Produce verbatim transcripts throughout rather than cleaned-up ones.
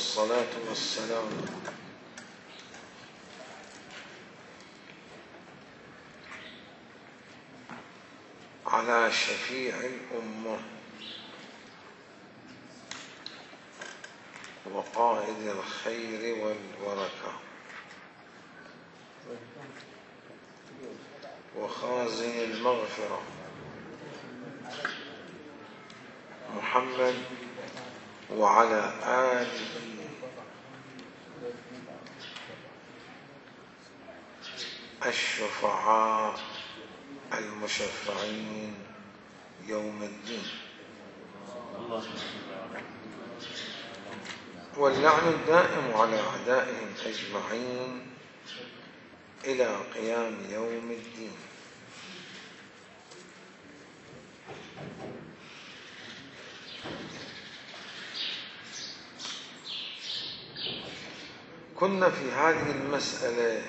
والصلاة والسلام على شفيع الأمة وقائد الخير والبركة وخازن المغفرة محمد وعلى آله الشفعاء المشفعين يوم الدين، واللعن الدائم على أعدائهم أجمعين إلى قيام يوم الدين. كنا في هذه المسألة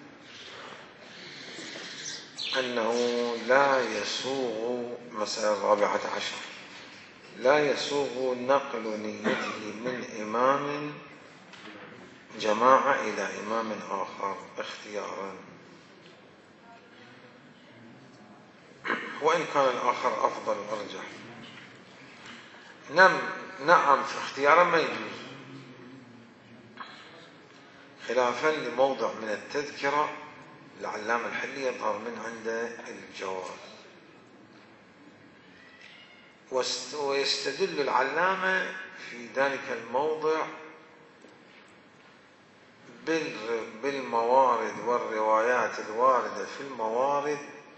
أنه لا يسوغ، مسألة الرابعة عشر، لا يسوغ نقل نيته من إمام جماعة إلى إمام آخر اختيارا، وإن كان الآخر أفضل وأرجح. نعم نعم في اختيارا ما يجوز، خلافا لموضع من التذكرة العلامة الحلي يظهر من عنده الجواز، ويستدل العلامة في ذلك الموضع بالموارد والروايات الواردة في الموارد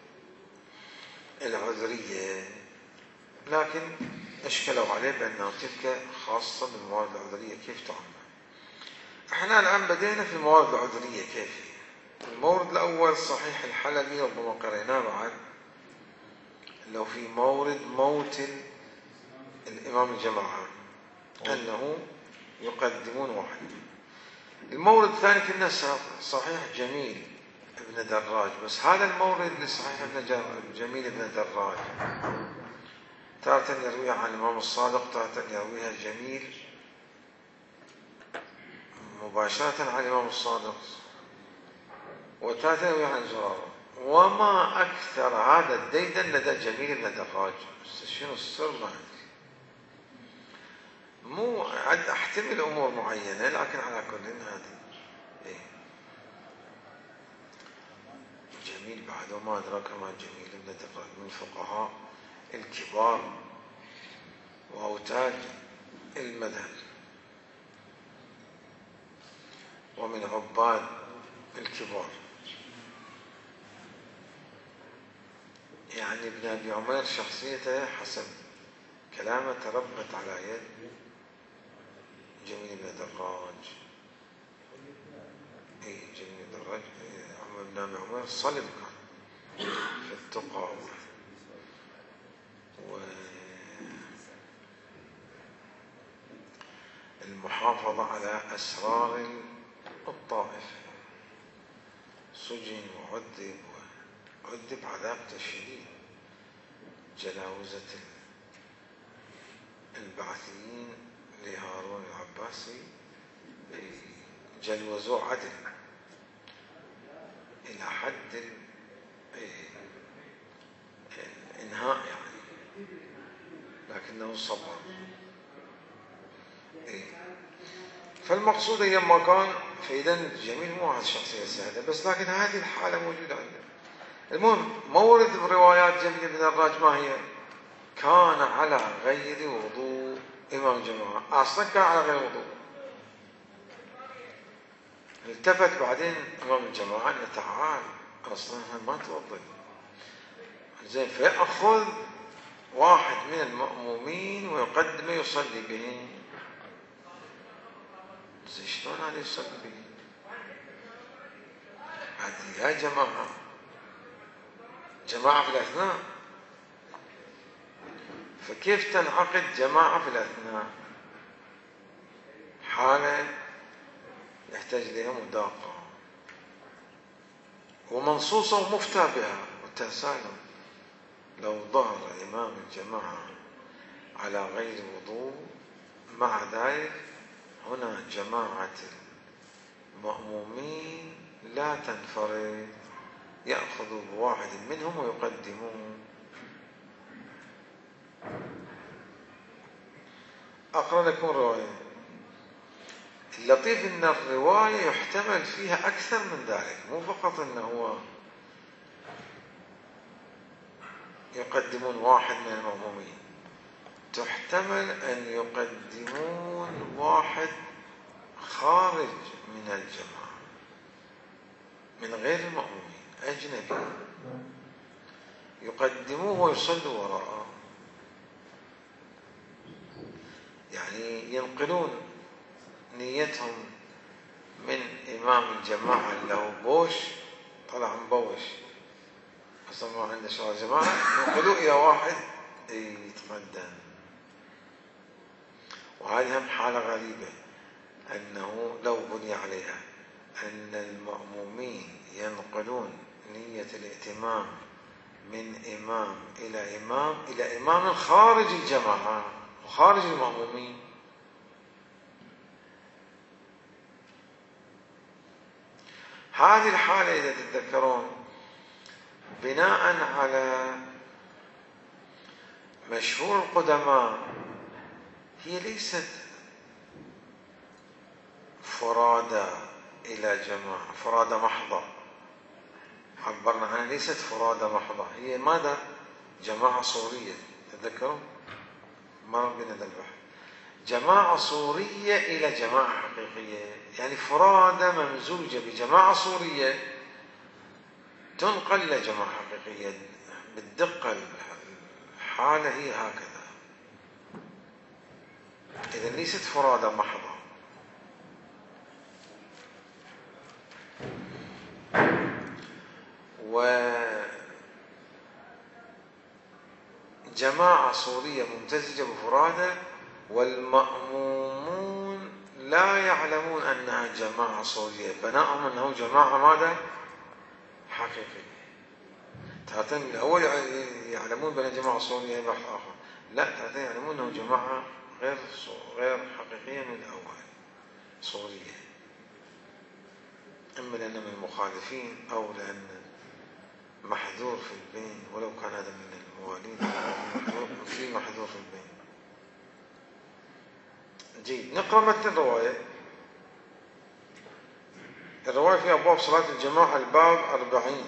العذرية، لكن اشكلوا عليه بأنها تلك خاصة بالموارد العذرية. كيف تعمل؟ احنا الآن بدينا في الموارد العذرية. كيف؟ المورد الأول صحيح الحلبي ربما قريناه بعد، لو في مورد موت الإمام الجماعة أنه يقدمون واحد. المورد الثاني كنا صحيح جميل ابن دراج، بس هذا المورد لصحيح ابن جميل ابن دراج تارة يرويها عن الإمام الصادق، تارة يرويها جميل مباشرة عن الإمام الصادق، وتارة يرويها عن زرارة. وما أكثر هذا الديدن لدى جميل بن دراج، شنو السر ما عندي، مو أحتمل أمور معينة، لكن على كل هذه إيه؟ جميل بعد وما أدراك ما جميل بن دراج من الفقهاء الكبار وأوتاد المذهب ومن عباد الكبار، يعني ابن أبي عمير شخصيته حسب كلامه تربت على يد جميل بن دراج. اي جميل بن دراج ابن أبي عمير صلب كان في التقى والمحافظة على أسرار الطائف. سجن وعذب وعذب عذاب شديد، جلاوزة البعثيين لهارون العباسي جلوزوه عدل إلى حد الإنهاء يعني، لكنه صبر. فالمقصود هي ما كان فإذا جميل مو هذه الشخصية سهلة، بس لكن هذه الحالة موجودة عندنا. المهم مورد روايات جميل بن دراج ما هي؟ كان على غير وضوء إمام الجماعة، أصلا كان على غير وضوء، التفت بعدين إمام الجماعة أن تعال أصلا ما توضي زين، فيأخذ واحد من المأمومين ويقدمه يصلي به. زين شلون هذا يصلي به؟ هذه يا جماعة جماعة في الأثناء، فكيف تنعقد جماعة في الأثناء؟ حالة يحتاج لها مداقة ومنصوصة ومفتى بها والتسالم. لو ظهر إمام الجماعة على غير وضوء مع ذلك هنا جماعة المأمومين لا تنفرد، يأخذوا بواحد منهم ويقدمون. أقرأ لكم رواية. اللطيف أن الرواية يحتمل فيها أكثر من ذلك، مو فقط أنه هو يقدمون واحد من المأمومين، تحتمل أن يقدمون واحد خارج من الجماعة من غير المأمومين، أجنبي، يقدموه ويصلوا وراءه، يعني ينقلون نيتهم من إمام الجماعة اللي هو بوش، طلع مبوش أصلا ما عنده شغل جماعة، ينقلوه إلى واحد يتقدم. وهذه هم حالة غريبة، أنه لو بني عليها أن المأمومين ينقلون نية الائتمام من إمام إلى إمام إلى إمام خارج الجماعة وخارج المأمومين. هذه الحالة إذا تتذكرون بناء على مشهور القدماء هي ليست فرادى إلى جماعة، فرادى محضة، عبرنا عنها ليست فرادى محضة، هي ماذا؟ جماعة صورية. تذكروا مر بنا ذا البحث، جماعة صورية إلى جماعة حقيقية، يعني فرادى ممزوجة بجماعة صورية تنقل إلى جماعة حقيقية بالدقة. الحالة هي هكذا، إذا ليست فرادى محضة. وجماعة صورية ممتزجة بفرادى، والمأمومون لا يعلمون أنها جماعة صورية، بناءهم أنه جماعة ماذا؟ حقيقية. تارة الأول يعلمون بأن جماعة صورية بحث آخر، لا، تارة يعلمون أنه جماعة غير غير حقيقية من الأول، صورية، إما لأن من المخالفين أو لأن محذور في البين، ولو كان هذا من الموالين في محذور في البين. جيد، نقرأ متن الرواية. الرواية في أبواب صلاة الجماعة الباب أربعين.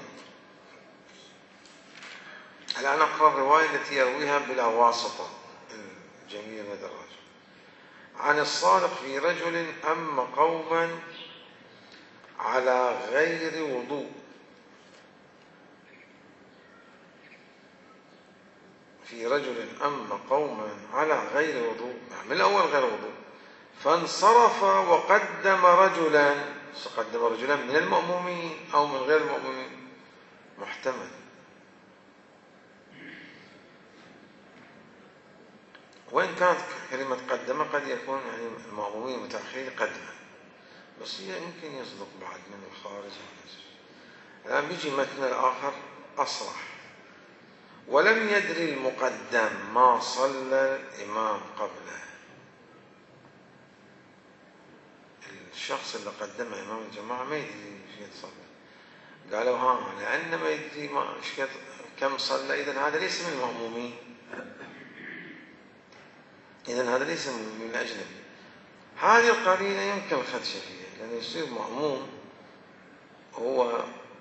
الآن أقرأ الرواية التي يرويها بلا واسطة الجميل المدرج. عن الصادق في رجل أم قوما على غير وضوء، في رجل أم قوما على غير وضوء، من الأول غير وضوء، فانصرف وقدم رجلا، قدم رجلا من المأمومين أو من غير المأمومين، محتمل. وإن كانت كلمة قدم قد يكون يعني المأمومين متأخرين قدما، بس هي يمكن يصدق بعد من الخارج. الآن بيجي متن الآخر أصرح. ولم يدري المقدم ما صلى الإمام قبله، الشخص اللي قدم إمام الجماعة ما يدري ايش يصلي، قالوا ها لأن ما يدري ما كم صلى، إذن هذا ليس من المأمومين، إذن هذا ليس من الأجنبي. هذه القرينة يمكن خدشة فيها، لأنه يصير مأموم هو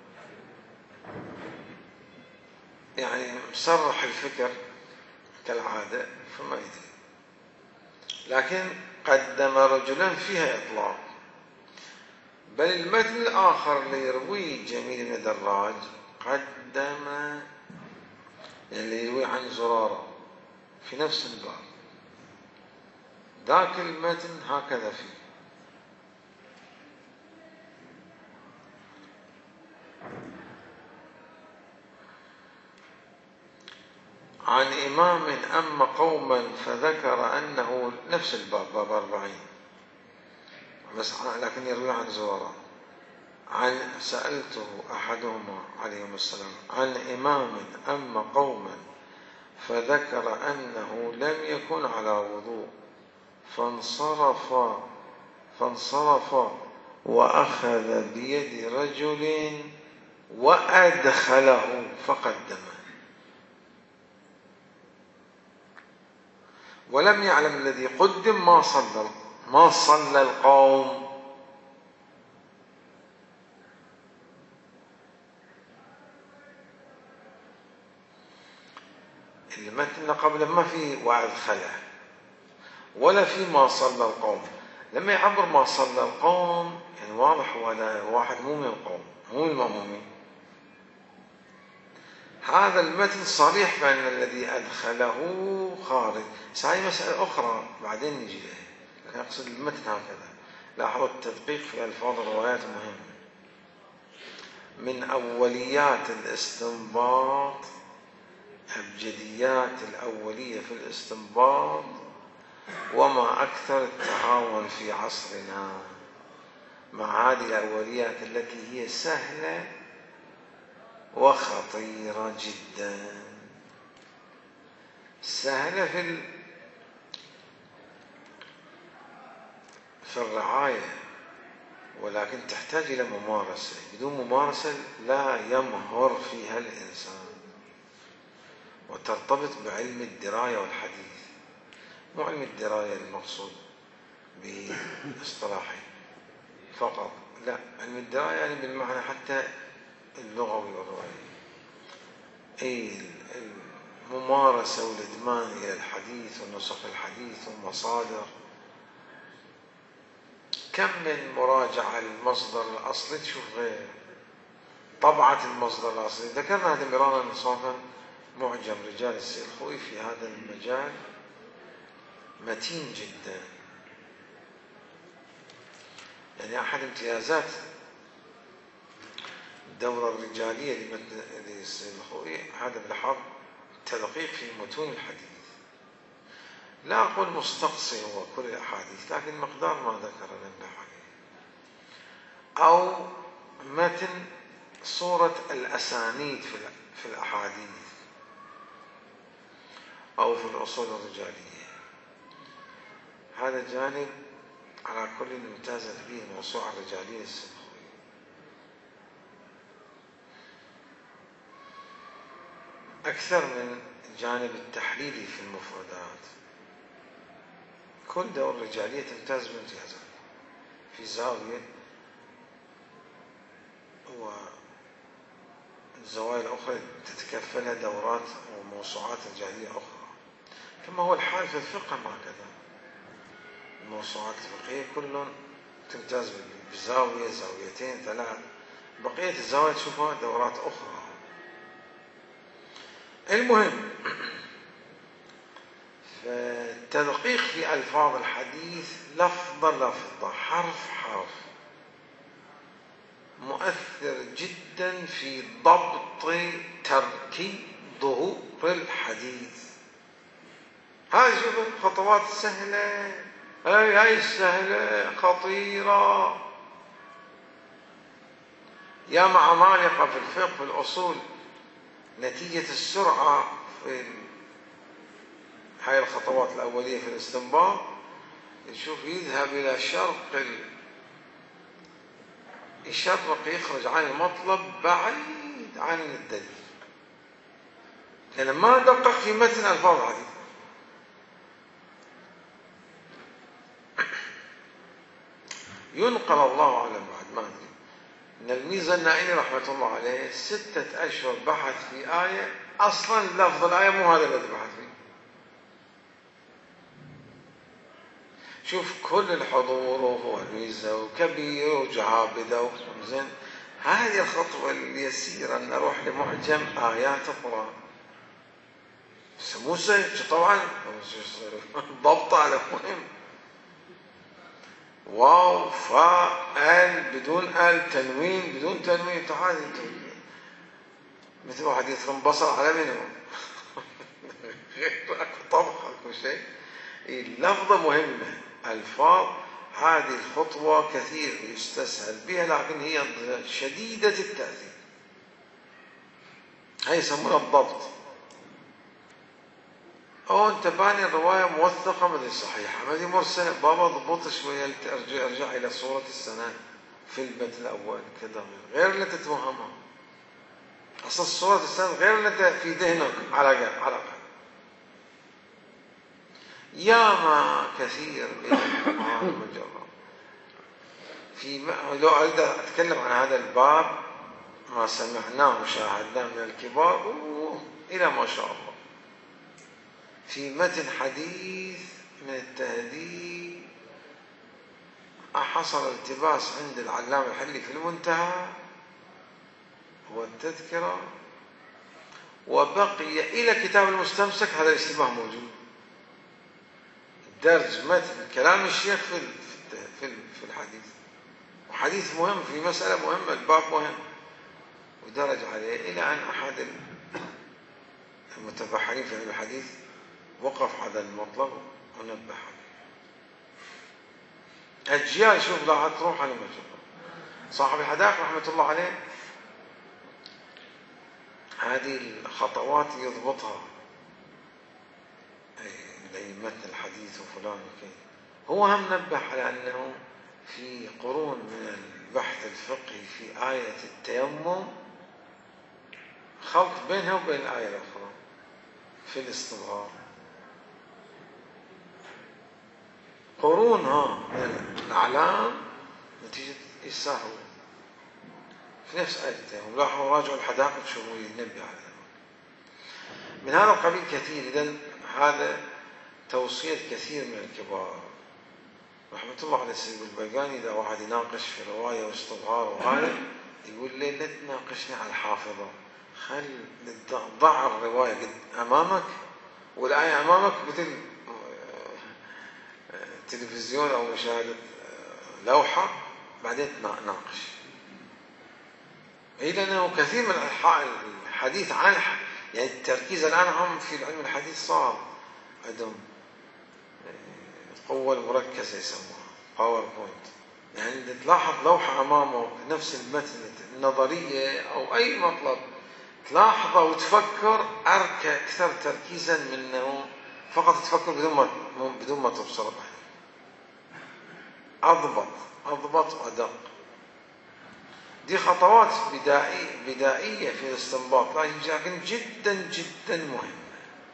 يعني مصرح الفكر كالعادة فما يدري، لكن قدم رجلا فيها إطلاق. بل المتن الآخر اللي يرويه جميل بن دراج قدم، اللي يروي عن زرارة في نفس الباب، ذاك المتن هكذا فيه. عن إمام أم قوما فذكر أنه نفس الباب، باب أربعين، بس لكن يروي عن زرارة. عن سألته أحدهما عليهم السلام عن إمام أم قوما فذكر أنه لم يكن على وضوء فانصرف فانصرف وأخذ بيد رجل وأدخله فقدمه، ولم يعلم الذي قدم ما صلى ما صلى القوم. المتن قبل ما في وأدخله ولا في ما صلى القوم. لما يعبر ما صلى القوم يعني واضح هو واحد مو من القوم، مو من المأمومين. هذا المتن صريح بأن الذي أدخله خارج. هاي مسألة أخرى بعدين نجي لها، لكن أقصد المتن هكذا. لاحظوا التدقيق في ألفاظ الروايات مهم. من أوليات الاستنباط، أبجديات الأولية في الاستنباط، وما أكثر التهاون في عصرنا مع هذه الأوليات التي هي سهلة وخطيرة جدا. سهلة في في الرعاية، ولكن تحتاج إلى ممارسة. بدون ممارسة لا يمهر فيها الإنسان، وترتبط بعلم الدراية والحديث. مو علم الدراية المقصود به اصطلاحي فقط، لا، علم الدراية يعني بالمعنى حتى اللغوي والرواية. أي الممارسة والإدمان إلى الحديث ونسخ الحديث والمصادر. كم من مراجعة المصدر الأصلي تشوف غير طبعة المصدر الأصلي. ذكرنا هذا مرارا انصافا. معجم رجال السيد الخوئي في هذا المجال متين جدا. يعني أحد امتيازات الدورة الرجالية للسيد الخوئي هذا بالحظ التدقيق في متون الحديث. لا أقول مستقصي هو كل الأحاديث، لكن مقدار ما ذكر لنا عليه، أو متن صورة الأسانيد في الأحاديث أو في الأصول الرجالية. هذا الجانب على كل امتازت به الموسوعة الرجالية للسيد الخوئي. أكثر من الجانب التحليلي في المفردات. كل دورة رجالية تمتاز بامتيازات في زاوية، والزوايا الأخرى تتكفلها دورات وموسوعات رجالية أخرى. كما هو الحال في الفقه هكذا. الموسوعات الفقهية كل تمتاز بزاوية، زاويتين، ثلاث. بقية الزوايا تشوفها دورات أخرى. المهم، فالتدقيق في ألفاظ الحديث لفظة لفظة، حرف حرف، مؤثر جدا في ضبط تركيب ظهور الحديث. هاي شوفوا خطوات سهلة، هاي هاي السهلة خطيرة. يا مع عمالقة في الفقه في الأصول نتيجة السرعة في هاي الخطوات الأولية في الاستنباط، يشوف يذهب إلى شرق يشرق، يخرج عن المطلب بعيد عن الدليل، لأن ما دقق في متن ألفاظ الحديث. ينقل الله أعلم بعد ما أدري إن الميزة النائي رحمة الله عليه ستة أشهر بحث في آية أصلا لفظ الآية مو هذا الذي بحث فيه. شوف كل الحضور وهو الميزة وكبير وجهابدة زين. هذه الخطوة اليسيرة أن نروح لمعجم آيات القرآن مو سهل طبعا، ضبط على مهم. واو فاء ال بدون ال، تنوين بدون تنوين. تعال مثل واحد يثرم بصر على منه غير اكو طبخ اكو شيء. اللفظة مهمة. الفاظ هذه الخطوة كثير يستسهل بها، لكن هي شديدة التأثير. هاي يسمونها الضبط. أو أنت باني الرواية موثقة مدري صحيحة مدري مرسلة، بابا ضبط شوية ارجع ارجع إلى صورة السند في البيت الأول كذا، غير اللي تتوهمها. أصل صورة السند غير اللي في ذهنك على على ياما كثير من المجرد. في لو أريد أتكلم عن هذا الباب ما سمعناه وشاهدناه من الكبار إلى ما شاء الله. في متن حديث من التهذيب حصل التباس عند العلامة الحلي في المنتهى والتذكرة، وبقي إلى كتاب المستمسك هذا الاشتباه موجود. درج متن كلام الشيخ في في في الحديث، وحديث مهم في مسألة مهمة، الباب مهم، ودرج عليه إلى أن أحد المتبحرين في علم الحديث وقف على المطلب ونبه عليه. أجيال شوف لا تروح على مجرد. صاحب الحدائق رحمة الله عليه هذه الخطوات يضبطها أي متن الحديث وفلان وكذا. هو هم نبه على أنه في قرون من البحث الفقهي في آية التيمم خلط بينها وبين الآية الأخرى في الاستظهار. قرونها من الأعلام نتيجة إساءة في نفس آية التيمم. لاحظوا راجعوا الحدائق شوفوا ينبه على من هذا القبيل كثير. إذن هذا توصية كثير من الكبار رحمة الله على سيد البيقاني. إذا واحد يناقش في رواية واستظهار وهذا يقول لي لا تناقشني على الحافظة، خل ضع الرواية قد أمامك والآية أمامك مثل تلفزيون أو مشاهدة لوحة بعدين ناقش. إذا أنه كثير من الحديث عن يعني التركيز الآن هم في علم الحديث صار عندهم القوة المركزة يسموها باوربوينت، يعني تلاحظ لوحة أمامه نفس المتن النظرية أو أي مطلب تلاحظه وتفكر أرك أكثر تركيزا من أنه فقط تفكر بدون ما بدون ما تبصر به. أضبط أضبط وأدق. دي خطوات بدائية بدائية في الاستنباط لكن جدا جدا مهمة.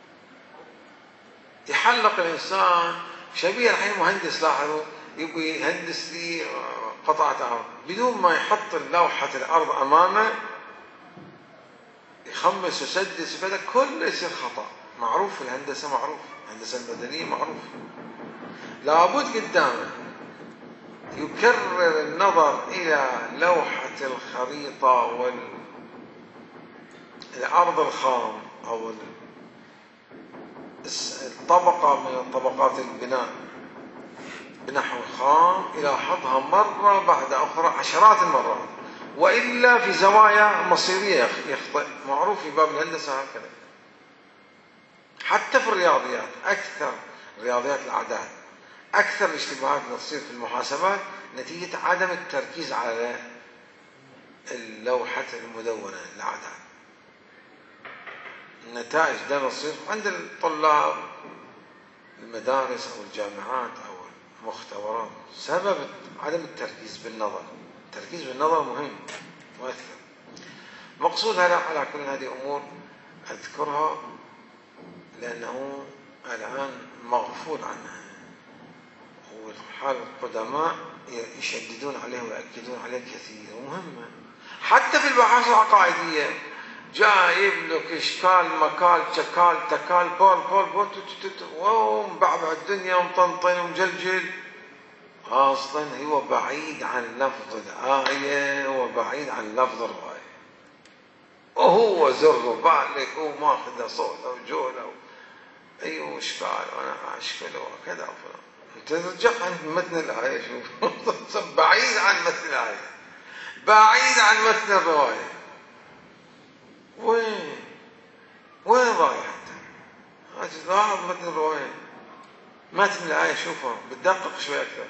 يحلق الإنسان شبيه الحين مهندس، لاحظوا يبغى يهندس لي قطعة أرض بدون ما يحط لوحة الأرض أمامه يخمس ويسدس وكذا كله يصير خطأ. معروف في الهندسة، معروف الهندسة المدنية معروف، لابد قدامه يكرر النظر إلى لوحة الخريطة والأرض الخام أو الطبقة من طبقات البناء بنحو خام يلاحظها مرة بعد أخرى عشرات المرات، وإلا في زوايا مصيرية يخطئ. معروف في باب الهندسة هكذا. حتى في الرياضيات أكثر رياضيات الأعداد أكثر الاشتباهات اللي تصير في المحاسبات نتيجة عدم التركيز على اللوحة المدونة الأعداد. النتائج ده تصير عند الطلاب المدارس أو الجامعات أو المختبرات سبب عدم التركيز بالنظر. التركيز بالنظر مهم مؤثر. مقصود هذا على كل هذه أمور أذكرها لأنه الآن مغفول عنها، والحال القدماء يشددون عليه ويأكدون عليه كثير ومهمة. حتى في البحث العقائدية جايب لك إشكال مكال تكال تكال بول بول بول ومبعبع الدنيا ومطنطن ومجلجل. أصلا هو بعيد عن لفظ الآية وبعيد عن لفظ الرواية، وهو زر بالك وماخذ صوت أو جول أو أي إشكال وأنا أشكله وكذا وفلان. ترجع عن متن الآية شوف بعيد عن متن الآية بعيد عن متن الرواية. وين وين رايح أنت؟ لاحظ متن الرواية متن الآية شوفها بتدقق شوي أكثر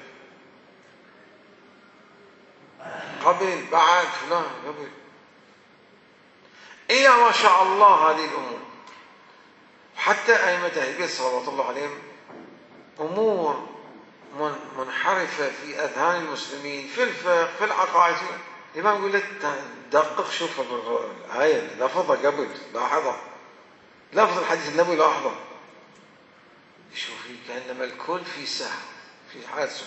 قبل بعد فلان قبل إلى ما شاء الله. هذه الأمور حتى أئمة أهل البيت صلوات الله عليهم أمور منحرفة في أذهان المسلمين في الفقه في العقائد، الإمام يقول لك دقق شوف الآية لفظها قبل لاحظها، لفظ الحديث النبوي لاحظه، شوفي كأنما الكل في سهو في حالة سهو.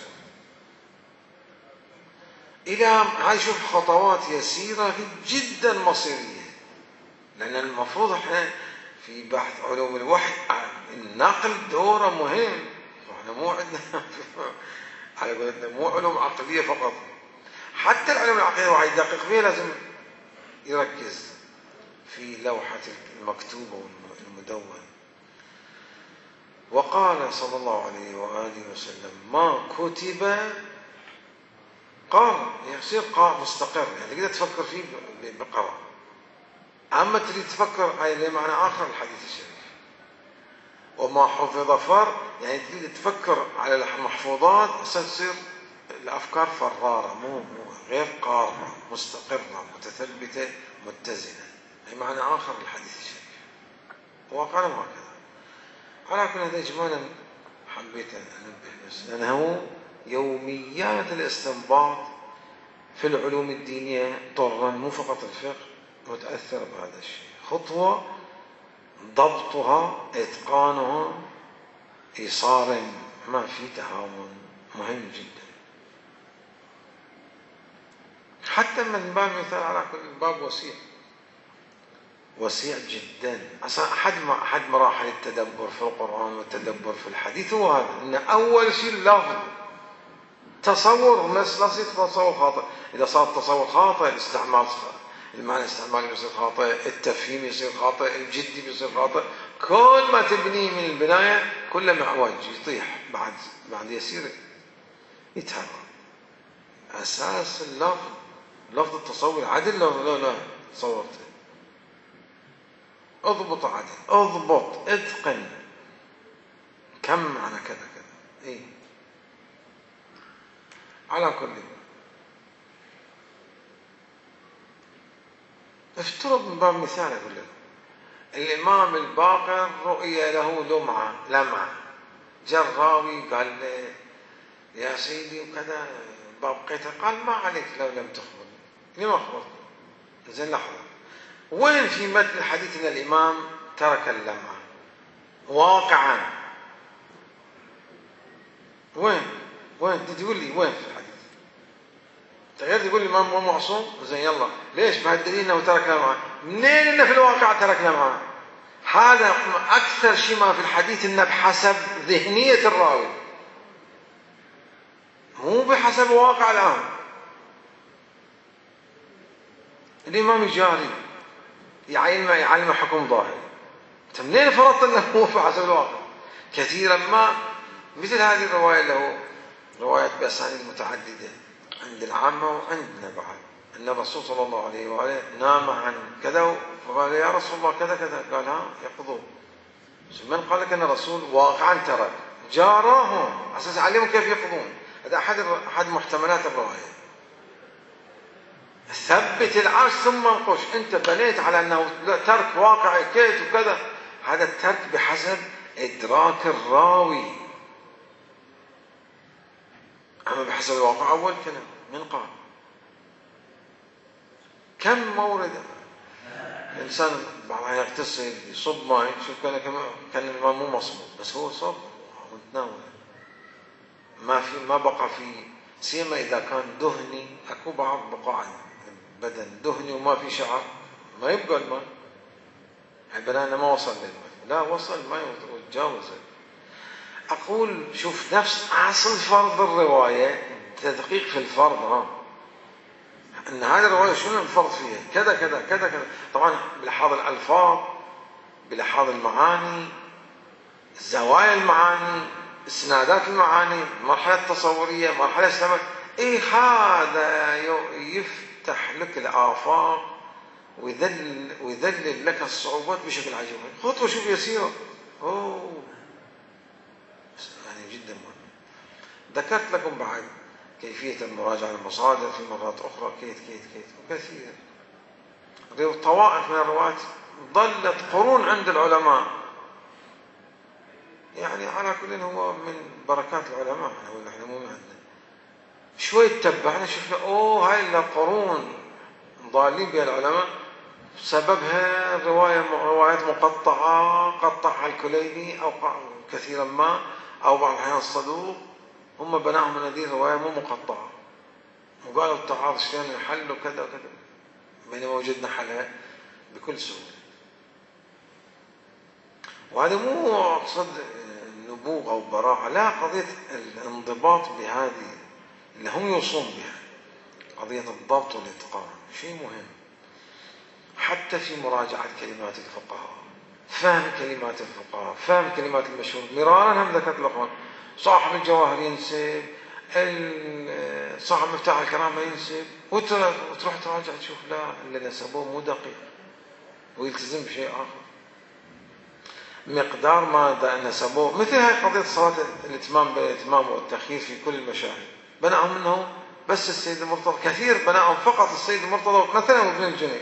إلى هاي شوف خطوات يسيرة جدا مصيرية، لأن المفروض احنا في بحث علوم الوحي النقل دوره مهم، احنا مو عندنا على قولتنا مو علوم عقلية فقط، حتى العلوم العقلية واحد يدقق فيها لازم يركز في لوحة المكتوبة والمدونة. وقال صلى الله عليه وآله وسلم ما كتب قال يصير قاع مستقر، يعني تقدر تفكر فيه بقرار. أما تريد تفكر هاي اللي معنى آخر الحديث الشريف. وما حفظ فر، يعني تريد تفكر على المحفوظات عشان تصير الأفكار فرارة، مو مو غير قارة، مستقرة متثبتة متزنة، هي معنى آخر الحديث الشريف. وقال هكذا. على كل هذا إجمالا حبيت أن أنبه بس لأنه يوميات الاستنباط في العلوم الدينية طرا مو فقط الفقه متأثر بهذا الشيء، خطوة ضبطها إتقانها إيصال ما في تهاون مهم جدا. حتى من باب مثال على كل باب وسيع وسيع جدا. أصلا أحد أحد مراحل التدبر في القرآن والتدبر في الحديث هو هذا، إن أول شيء اللفظ تصور، لا يصير تصور خاطئ. إذا صار تصور خاطئ الاستعمال المعنى الاستعمالي بيصير خاطئ، التفهيم يصير خاطئ، الجدي بيصير خاطئ، كل ما تبنيه من البداية كله معوج يطيح، بعد بعد يصير يتهرب. أساس اللفظ لفظ التصور عدل، لا لا لا تصورته اضبط عدل، اضبط اتقن كم معنى كذا كذا. ايه على كل افترض من باب مثال اقول لك الامام الباقر رؤيا له لمعه لمعه، جاء الراوي قال له يا سيدي وكذا باب قيته، قال ما عليك لو لم تخبرني، لما اخبرتني؟ زين لحظه، وين في متن الحديث ان الامام ترك اللمعه واقعا؟ وين وين تقول لي وين في الحديث؟ غير تقول لي الامام مو معصوم، زين يلا ليش بهالدليل انه ترك لمعه؟ منين انه في الواقع ترك لمعه؟ هذا اكثر شيء ما في الحديث انه بحسب ذهنيه الراوي، مو بحسب واقع الان. الامام الجاري يعلم يعلم حكم ظاهر، انت منين فرضت انه مو بحسب الواقع؟ كثيرا ما مثل هذه الروايه له روايات باسانيد متعدده عند العامه وعندنا بعد، ان الرسول صلى الله عليه واله نام عن كذا فقال يا رسول الله كذا كذا، قال ها يقضوا. من قال لك ان الرسول واقعا ترك؟ جاراهم على اساس يعلمهم كيف يقضون. هذا احد احد محتملات الروايه. ثبت العرش ثم انقش، انت بنيت على انه ترك واقعي كيت وكذا، هذا الترك بحسب ادراك الراوي، اما بحسب الواقع اول كلام من قال. كم مورد الانسان بعضها يغتسل يصب ماء، شوف كان كان الماء مو مصبوب بس هو صب ومتناول، ما في ما بقى في، سيما اذا كان دهني، اكو بعض بقاع بدن دهني وما في شعر ما يبقى الماء، البنانه ما وصل للماء، لا وصل الماء وتجاوزه. اقول شوف نفس اصل فرض الروايه تدقيق في الفرض، ها ان هذه الروايه شنو الفرض فيها كذا كذا كذا كذا، طبعا بلحاظ الالفاظ بلحاظ المعاني زوايا المعاني اسنادات المعاني، مرحله التصوريه مرحله السمع، ايه هذا يفتح لك الافاق ويذلل ويذلل لك الصعوبات بشكل عجيب. خطوه شوف يسيره، اوه يعني جدا مهم. ذكرت لكم بعد كيفية المراجعة المصادر في مرات أخرى كيت كيت كيت وكثير. طوائف من الرواة ظلت قرون عند العلماء يعني على كل هو من بركات العلماء، نحن مو من عندنا. شوي تتبعنا شفنا اوه هاي القرون ضالين بها العلماء، سببها رواية روايات مقطعة قطعها الكليني أو كثيرا ما أو بعض الأحيان الصدوق، هم بناهم من هذه الرواية مو مقطعة، وقالوا التعارض شلون الحل وكذا وكذا، بينما وجدنا حلها بكل سهولة. وهذا مو أقصد نبوغ أو براعة، لا، قضية الانضباط بهذه اللي هم يوصون بها، قضية الضبط والإتقان شيء مهم، حتى في مراجعة كلمات الفقهاء، فهم كلمات الفقهاء، فهم كلمات المشهور. مرارا هم ذكرت لكم صاحب الجواهر ينسب، صاحب مفتاح الكرامة ينسب، وتروح تراجع تشوف لا، اللي نسبوه مو دقيق ويلتزم بشيء آخر. مقدار ما نسبوه، مثل هاي قضية صلاة الإتمام بالإتمام والتأخير في كل المشاهد، بناهم منه بس السيد المرتضى، كثير بناهم فقط السيد المرتضى مثلا وابن الجنيد.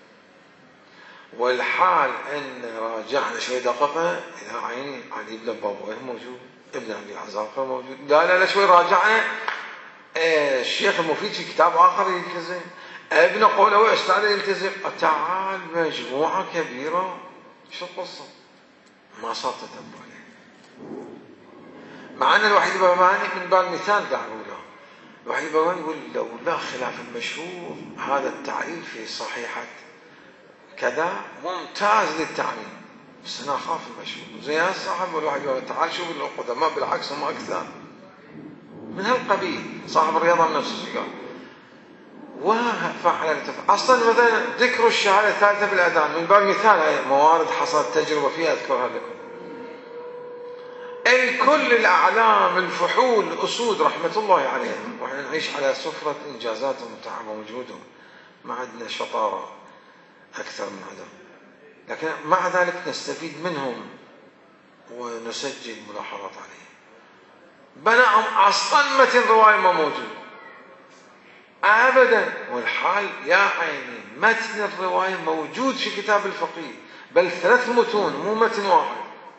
والحال ان راجعنا شوي دققنا الى عيني علي بن بابويه موجود، ابن ابي عزاقر موجود، لا لا لا شوي راجعنا اه الشيخ المفيد في كتاب اخر يلتزم، ابن قولوي استاذ يلتزم، تعال مجموعه كبيره، شو القصه؟ ما صار تتبع عليه. مع ان الوحيد البغباني من باب المثال قاعد اقوله، الوحيد البغباني يقول لولا خلاف المشهور هذا التعريف في صحيحه كذا ممتاز للتعميم، بس انا اخاف المشهور زي هالصاحب والواحد يقول تعال شوف القدماء بالعكس هم اكثر من هالقبيل. صاحب الرياضه من نفس الشيء قال وفعل التفاعل. اصلا مثلا ذكر الشهاده الثالثه بالاذان من باب مثال، هاي موارد حصلت تجربه فيها اذكرها لكم. الكل الاعلام الفحول الاسود رحمه الله عليهم، واحنا نعيش على سفره انجازاتهم وتعبهم وجهودهم، ما عندنا شطاره أكثر من هذا، لكن مع ذلك نستفيد منهم ونسجل ملاحظات عليه. بناهم أصلا متن رواية ما موجود أبدا، والحال يا عيني متن الرواية موجود في كتاب الفقيه، بل ثلاث متون مو متن واحد،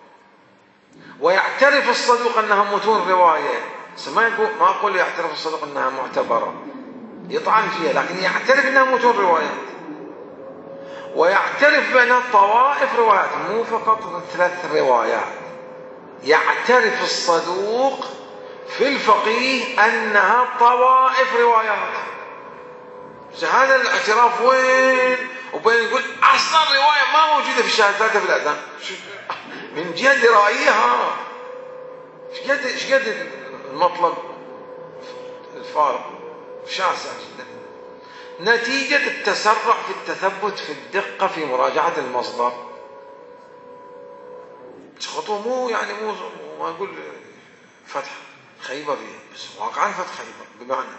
ويعترف الصدوق أنها متون رواية. ما يقول ما أقول يعترف الصدوق أنها معتبرة يطعن فيها، لكن يعترف أنها متون روايات، ويعترف بأنها طوائف روايات مو فقط ثلاث روايات. يعترف الصدوق في الفقيه أنها طوائف روايات. هذا الاعتراف وين وبين يقول أصلا رواية ما موجودة في الشهادات في الأذان، من جهة رأيها ايش قد ايش قد المطلب الفارق شاسع جدا، نتيجة التسرع في التثبت في الدقة في مراجعة المصدر. خطوة مو يعني مو ما أقول فتح خيبر فيها، بس واقعا فتح خيبر بمعنى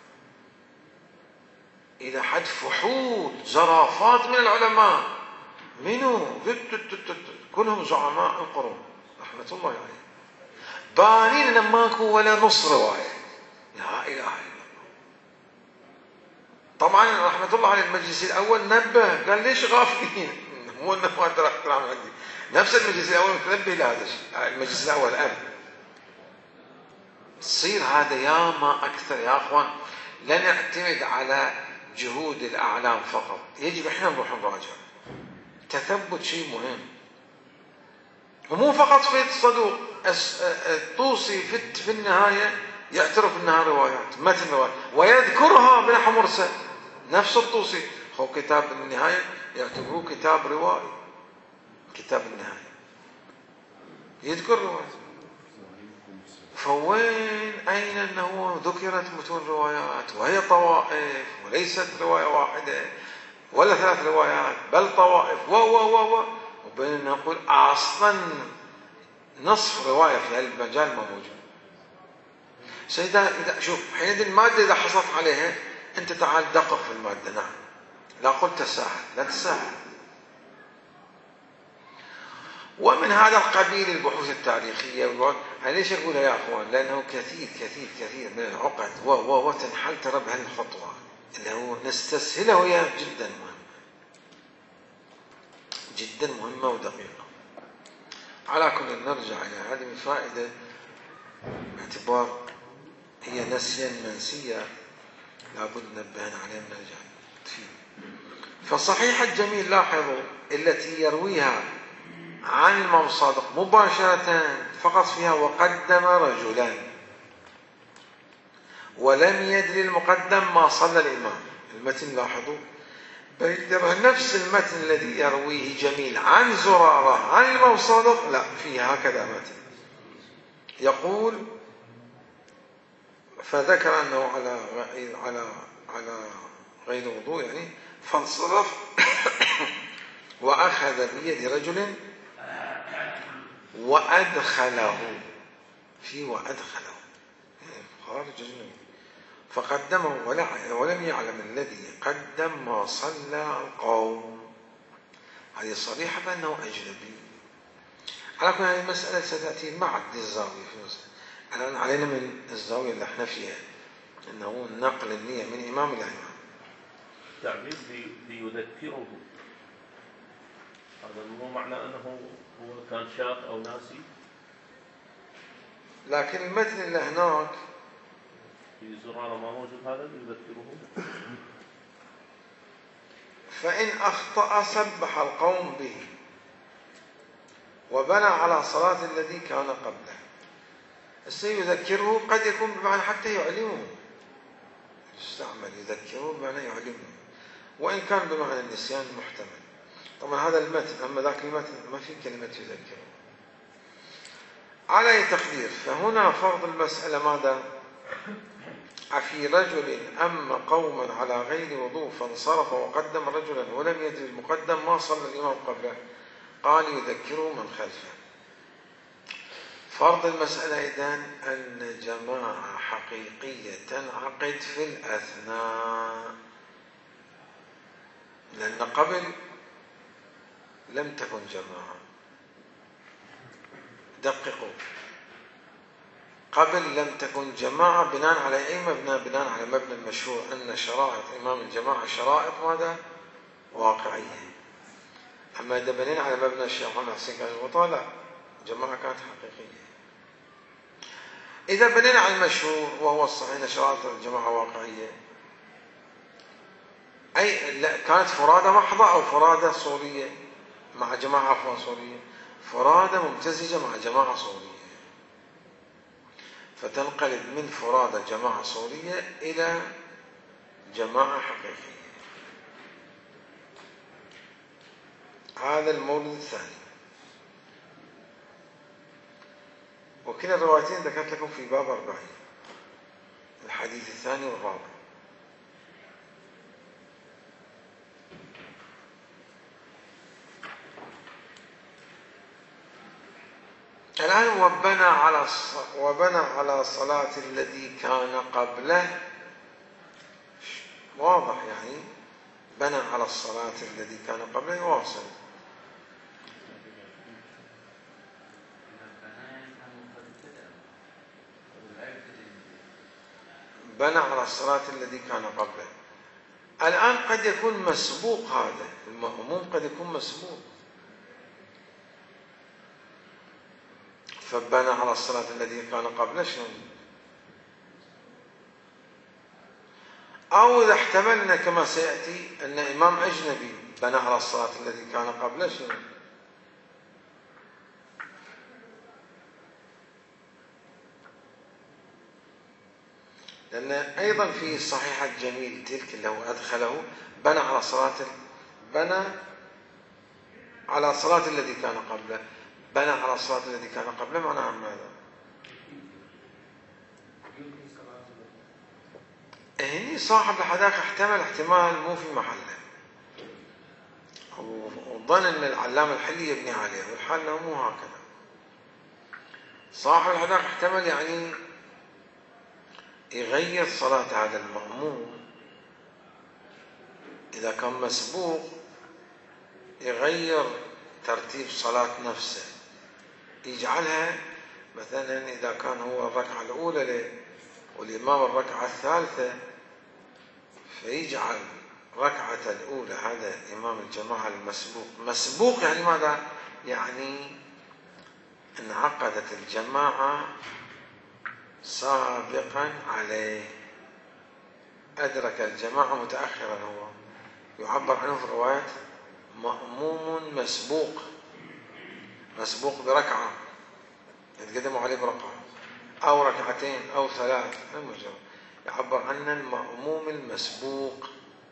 إلى حد فحول زرافات من العلماء، منو كلهم زعماء القرون رحمة الله عليه، بانين أن ماكو ولا نص رواية. لا إله إلا الله. طبعا رحمة الله عليه المجلس الأول نبه قال ليش غافلين، مو أنه ما ترى احترام عندي، نفس المجلس الأول متنبه لهذا الشيء، المجلس الأول الآن تصير هذا يا ما أكثر يا أخوان. لا نعتمد على جهود الأعلام فقط، يجب إحنا نروح نراجع. تثبت شيء مهم، ومو فقط في الصدوق. الطوسي في النهاية يعترف أنها روايات متن روايات ويذكرها بنحو مرسل، نفس الطوسي هو كتاب النهاية يعتبروه كتاب روائي، كتاب النهاية يذكر روايات. فوين أين أنه ذكرت متون روايات وهي طوائف وليست رواية واحدة ولا ثلاث روايات بل طوائف و و و و وبين نقول أصلا نصف رواية في هالمجال ما موجود. سيدا إذا شوف حين المادة إذا حصلت عليها أنت تعال دقق في المادة، نعم لا قلت تساهل، لا تساهل. ومن هذا القبيل البحوث التاريخية والوقت، أنا ليش أقولها يا أخوان؟ لأنه كثير كثير كثير من العقد و و وتنحل ترى بهالخطوة اللي هو نستسهلها، وهي جدا مهمة جدا مهمة ودقيقة. على كل نرجع إلى هذه الفائدة باعتبار هي نسيا منسية لابد نبهنا عليها نرجع فيه. فصحيح الجميل لاحظوا التي يرويها عن الإمام الصادق مباشرة فقط فيها وقدم رجلا، ولم يدري المقدم ما صلى الإمام. المتن لاحظوا بينما نفس المتن الذي يرويه جميل عن زرارة عن الإمام الصادق لا فيه هكذا متن يقول فذكر أنه على على على غير وضوء يعني فانصرف وأخذ بيد رجل وأدخله في وأدخله خارج النبي فقدمه ولم يعلم الذي قدم ما صلى القوم. هذه صريحة بأنه أجنبي. على كل هذه المسألة ستأتي مع الزاوية في المسألة. الآن علينا من الزاوية اللي احنا فيها أنه نقل النية من إمام إلى إمام. تعبير بيذكره هذا مو معنى أنه هو كان شاق أو ناسي، لكن المتن اللي هناك في زرارة ما موجود هذا يذكره. فإن أخطأ سبح القوم به وبنى على صلاة الذي كان قبله. سيذكره قد يكون بمعنى حتى يعلمه، يستعمل يذكره بمعنى يعلمه، وإن كان بمعنى النسيان محتمل. طبعا هذا المتن، أما ذاك المتن ما في كلمة يذكره. على أي تقدير فهنا فرض المسألة ماذا؟ أفي رجل أما قوما على غير وضوء فانصرف وقدم رجلا ولم يدري المقدم ما صلى الإمام قبله قال يذكره من خلفه. فرض المسألة إذن أن جماعة حقيقية تنعقد في الأثناء، لأن قبل لم تكن جماعة. دققوا، قبل لم تكن جماعة بناء على أي مبنى؟ بناء على مبنى المشهور أن شرائط إمام الجماعة شرائط ماذا؟ واقعية. أما إذا بنينا على مبنى الشيخ محمد حسين كان وطالع جماعة كانت حقيقية. إذا بنينا على المشهور وهو الصحيح أن شرائط الجماعة واقعية، أي لا كانت فرادة محضة أو فرادة صورية مع جماعة عفوا صورية، فرادة ممتزجة مع جماعة صورية، فتنقلب من فرادة جماعة صورية إلى جماعة حقيقية. هذا المورد الثاني. وكلا الروايتين ذكرت لكم في باب أربعين، الحديث الثاني والرابع. الآن وبنى على وبنى على صلاة الذي كان قبله، واضح يعني بنى على الصلاة الذي كان قبله يواصل. بنى على الصلاة الذي كان قبله. الآن قد يكون مسبوق، هذا المأموم قد يكون مسبوق، فبنى على الصلاة الذي كان قبله شنو؟ أو إذا احتملنا كما سيأتي أن إمام أجنبي بنى على الصلاة الذي كان قبله شنو؟ لأن أيضا في صحيح الجميل تلك اللي هو أدخله بنى على صلاة بنى على صلاة الذي كان قبله، بنى على الصلاة الذي كان قبله معناها ماذا؟ هني صاحب الحداقة احتمل احتمال مو في محله، وظن أن العلامة الحلي يبني عليه، والحال له مو هكذا. صاحب الحداقة احتمل يعني يغير صلاة هذا المأموم إذا كان مسبوق، يغير ترتيب صلاة نفسه، يجعلها مثلا إذا كان هو الركعة الأولى له والإمام الركعة الثالثة، فيجعل ركعة الأولى هذا إمام الجماعة المسبوق. مسبوق يعني ماذا؟ يعني انعقدت الجماعة سابقا عليه، أدرك الجماعة متأخرا، هو يعبر عنه في الروايات مأموم مسبوق، مسبوق بركعة، يتقدم عليه بركعة أو ركعتين أو ثلاث، يعبر عنه المأموم المسبوق.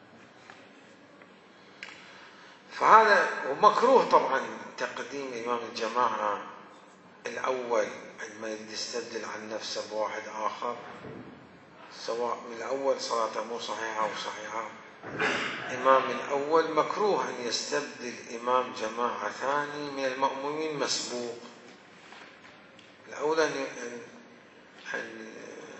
فهذا ومكروه طبعا تقديم إمام الجماعة الأول عندما يريد يستبدل عن نفسه بواحد آخر، سواء من الأول صلاته مو صحيحة أو صحيحة، إمام الأول مكروه أن يستبدل إمام جماعة ثاني من المأمومين مسبوق. الأولى أن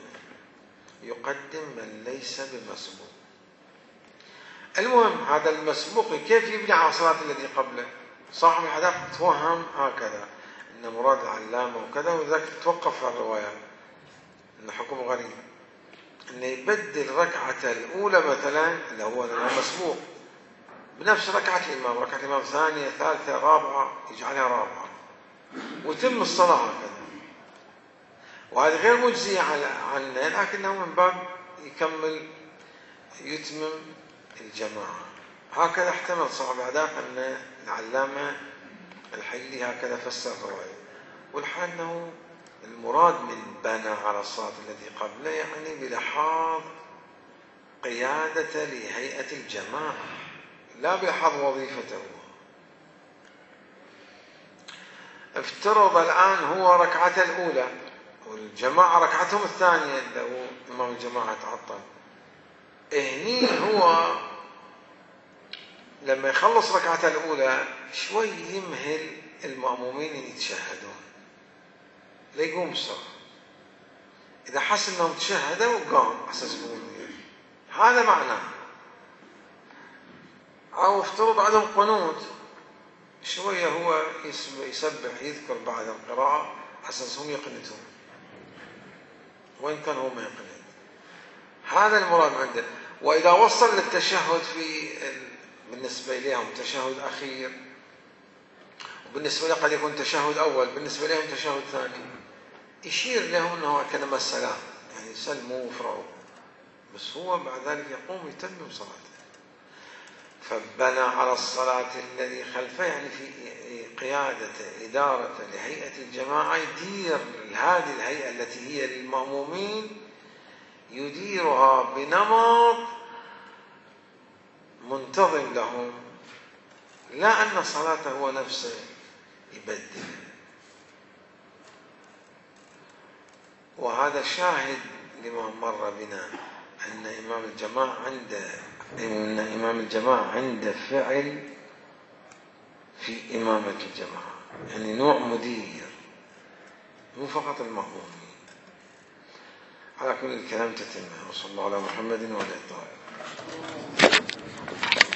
يقدم من ليس بمسبوق. المهم هذا المسبوق كيف يبني على صلاة الذي قبله؟ صاحب الحديث توهم هكذا أن مراد العلامة وكذا، وذلك توقف على الروايات أن حكم غريب أن يبدل ركعة الأولى مثلا اللي هو المسبوق بنفس ركعة الإمام، ركعة الإمام ثانية ثالثة رابعة يجعلها رابعة وتم الصلاة هكذا، وهذا غير مجزي عنه، لكنه من باب يكمل يتمم الجماعة. هكذا احتمل صاحب الأحداث أن العلامة الحلي هكذا فسر الرواية، والحال أنه المراد من بنى على الصلاة الذي قبله يعني بلحاظ قيادة لهيئة الجماعة، لا بلحاظ وظيفته. افترض الآن هو ركعته الأولى والجماعة ركعتهم الثانية، لو إمام الجماعة تعطل، هني هو لما يخلص ركعته الأولى شوي يمهل المأمومين أن يتشهدون ليقوم الصلاة، إذا حس أنهم تشهدوا قام أساس هذا معناه. أو افترض عندهم قنوت شوية هو يسبح يذكر بعد القراءة أساسهم يقنتون وإن كان هو ما يقنت، هذا المراد عنده. وإذا وصل للتشهد في بالنسبة إليهم تشهد أخير، وبالنسبة له قد يكون تشهد أول، بالنسبة لهم تشهد ثاني، يشير لهم أنه كلمة السلام يعني سلموا وفرعوا، بس هو بعد ذلك يقوم يتمم صلاته. فبنى على الصلاة الذي خلفه يعني في قيادة إدارة لهيئة الجماعة، يدير هذه الهيئة التي هي للمأمومين يديرها بنمط منتظم لهم، لا أن صلاته هو نفسه يبدل. وهذا شاهد لما مر بنا أن إمام الجماعة عنده أن إمام الجماعة عنده فعل في إمامة الجماعة، يعني نوع مدير مو فقط المأمومين. على كل الكلام تتمه. وصلى الله على محمد وعلى آله الطاهرين.